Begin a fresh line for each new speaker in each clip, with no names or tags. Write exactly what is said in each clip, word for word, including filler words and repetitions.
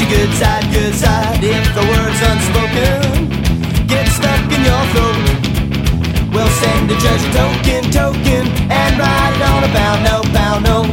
your good side, good side. If the words unspoken get stuck in your throat, we'll send a treasure token, token, and write it on a bound note, bound note.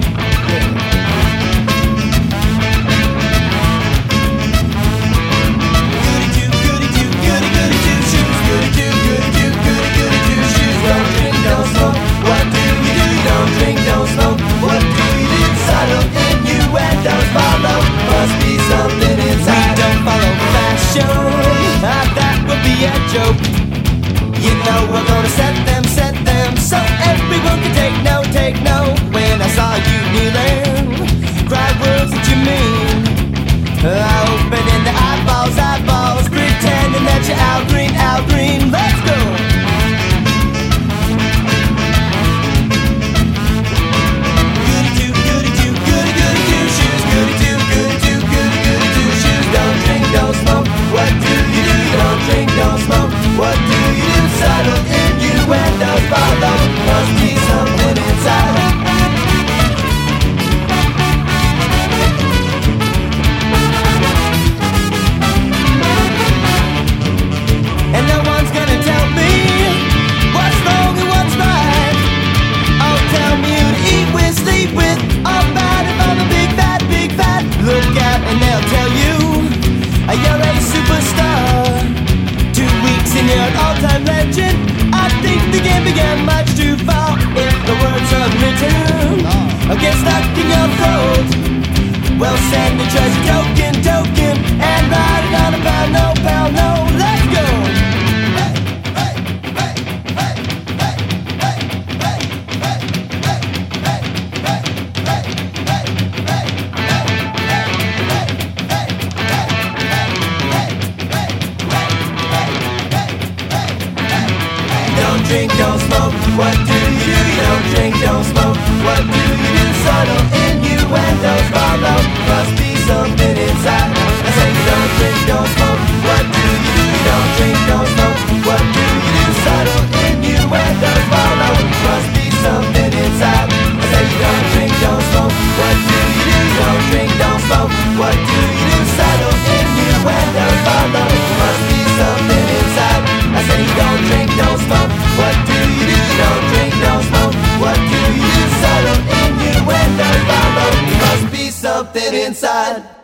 Goody two, goody two, goody goody two shoes. Goody two, goody two, goody goody two shoes. Don't drink, don't smoke. What do you do? Don't drink, don't smoke. What do you do? Subtle innuendos follow. Must be something inside. We don't follow fashion. Ah, that would be a joke. You know we're gonna set them, set them, so everyone can take no, take no. When I saw you kneeling, cry words that you mean. I open in the eyeballs, eyeballs, pretending that you're Al Green, Al Green. Let's go. Goody two, goody two, goody goody two shoes. Goody two, goody two, goody goody two shoes. Don't drink, don't smoke. What do you do? Don't drink, don't smoke. What do you do? Subtle innuendos follow. Must be something inside. And no one's gonna tell me what's wrong and what's right. Oh, tell me who to eat with, sleep with, all bad if I'm a big fat, big fat. Look out and they'll tell you you're a superstar. Two weeks and you're an all-time legend. I think the game began much too far. If the words are written or get stuck in your throat, well, send a treasure token, token, and write it on a pound note, pound note. Let's go. Don't drink, don't smoke. What do you do? Don't drink, don't smoke. What do you do? Subtle innuendos follow. Must be something inside. I say don't drink, don't smoke. What do you do? Don't drink, don't smoke. What do you do? Subtle innuendos follow. Must be something inside. I say don't drink, don't smoke. What do you do? Don't drink, don't smoke. What do you do? Subtle innuendos follow. Must be something inside. I say don't drink, don't smoke. What do you do? Don't drink, don't smoke. What do you do? Subtle innuendos follow. Must be something inside.